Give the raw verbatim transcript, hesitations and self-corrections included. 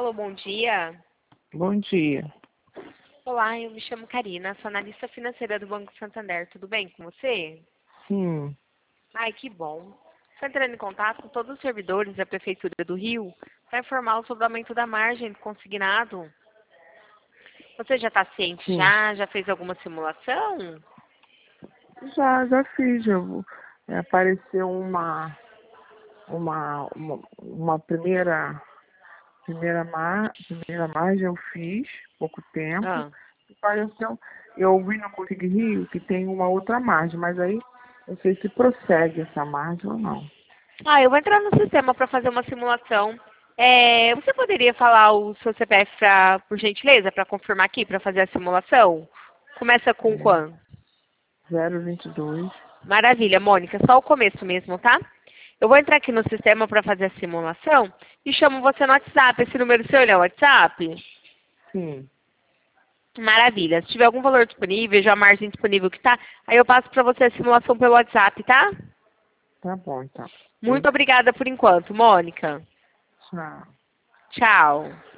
Alô, bom dia. Bom dia. Olá, eu me chamo Karina, sou analista financeira do Banco Santander. Tudo bem com você? Sim. Ai, que bom. Estou entrando em contato com todos os servidores da Prefeitura do Rio para informá-los sobre o aumento da margem do consignado. Você já está ciente Sim. já? Já fez alguma simulação? Já, já fiz. Eu, é, apareceu uma, uma, uma, uma primeira, primeira, mar, primeira margem, eu fiz pouco tempo. Ah. Apareceu, eu vi no Consigo Rio que tem uma outra margem, mas aí não sei se prossegue essa margem ou não. Ah, eu vou entrar no sistema para fazer uma simulação. É, você poderia falar o seu C P F, pra, por gentileza, para confirmar aqui, para fazer a simulação? Começa com É, quando? zero vinte e dois. Maravilha, Mônica, só o começo mesmo, tá? Eu vou entrar aqui no sistema para fazer a simulação e chamo você no WhatsApp. Esse número seu é o WhatsApp? Sim. Maravilha. Se tiver algum valor disponível, já a margem disponível que tá, aí eu passo para você a simulação pelo WhatsApp, tá? Tá bom, então. Muito obrigada por enquanto, Mônica. Tchau. Tchau.